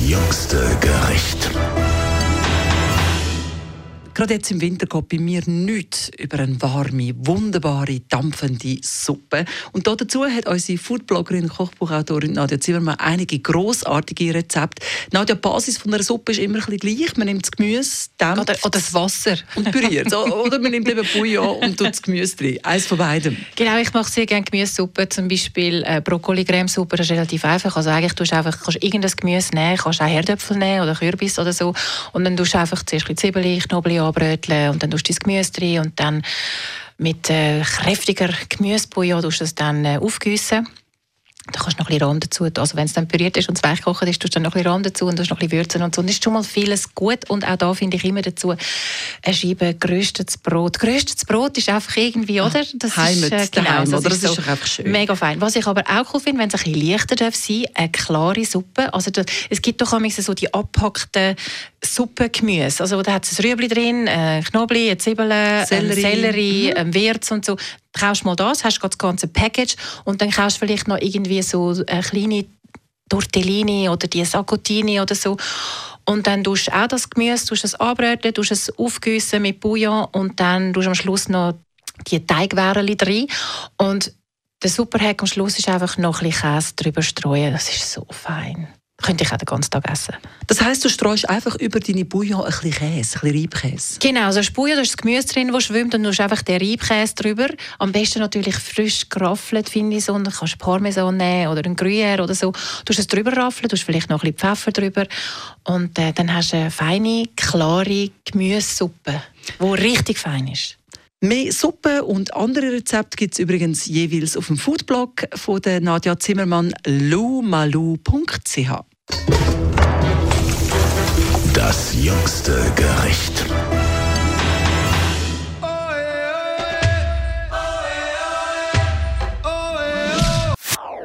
jüngste Gericht. Gerade jetzt im Winter geht bei mir nichts über eine warme, wunderbare, dampfende Suppe. Und dazu hat unsere Foodbloggerin und Kochbuchautorin Nadja Zimmermann einige grossartige Rezepte. Nadja, die Basis von einer Suppe ist immer ein bisschen gleich. Man nimmt das Gemüse, dämpft oder das Wasser und püriert. Oder man nimmt eben Bouillon und tut das Gemüse drin. Eins von beidem. Genau, ich mache sehr gerne Gemüsesuppe, zum Beispiel Brokkoli-Cremesuppe, das ist relativ einfach. Also eigentlich kannst du irgendein Gemüse nehmen, kannst auch Herdöpfel nehmen oder Kürbis oder so. Und dann tust du einfach zuerst ein bisschen Zwiebeln, Knoblauch anbröteln und dann tust du das Gemüse drin und dann mit kräftiger Gemüsebouillon tust du das dann aufgießen. Da kannst du noch ein bisschen Rahm dazu tun. Also wenn es dann püriert ist und es weichgekocht ist, tust du dann noch ein bisschen Rahm dazu und tust noch ein bisschen würzen und so. Und das ist schon mal vieles gut. Und auch da finde ich immer dazu eine Scheibe geröstetes Brot. Geröstetes Brot ist einfach irgendwie, oder? Das Heimat, ist, genau, oder? Das ist so doch einfach schön. Mega fein. Was ich aber auch cool finde, wenn es ein bisschen leichter sein darf, eine klare Suppe. Also es gibt doch manchmal so die abgehackten Suppengemüse. Also da hat es ein Rüebli drin, Knoblauch, Zwiebeln, Sellerie, Würz und so. Kaufst mal das, hast das ganze Package und dann kaufst du vielleicht noch irgendwie so eine kleine Tortellini oder die Saccotini oder so. Und dann tust du auch das Gemüse, tust es anbröteln, tust es aufgießen mit Bouillon und dann tust du am Schluss noch die Teigwäreli drin. Und der Superhack am Schluss ist einfach noch ein bisschen Käse drüber streuen. Das ist so fein. Könnte ich auch den ganzen Tag essen. Das heisst, du streust einfach über deine Bouillon ein bisschen Käse, ein bisschen Reibkäse? Genau, also das Bouillon, da ist das Gemüse drin, das schwimmt, und du tust einfach den Reibkäse drüber. Am besten natürlich frisch geraffelt, finde ich so. Dann kannst du Parmesan nehmen oder ein Gruyère oder so. Du tust es drüber raffeln, tust vielleicht noch ein bisschen Pfeffer drüber. Und dann hast du eine feine, klare Gemüsesuppe, die richtig fein ist. Mehr Suppe und andere Rezepte gibt es übrigens jeweils auf dem Foodblog von der Nadja Zimmermann, lumalu.ch. Das jüngste Gericht.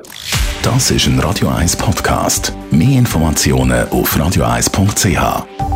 Das ist ein Radio 1 Podcast. Mehr Informationen auf radio1.ch.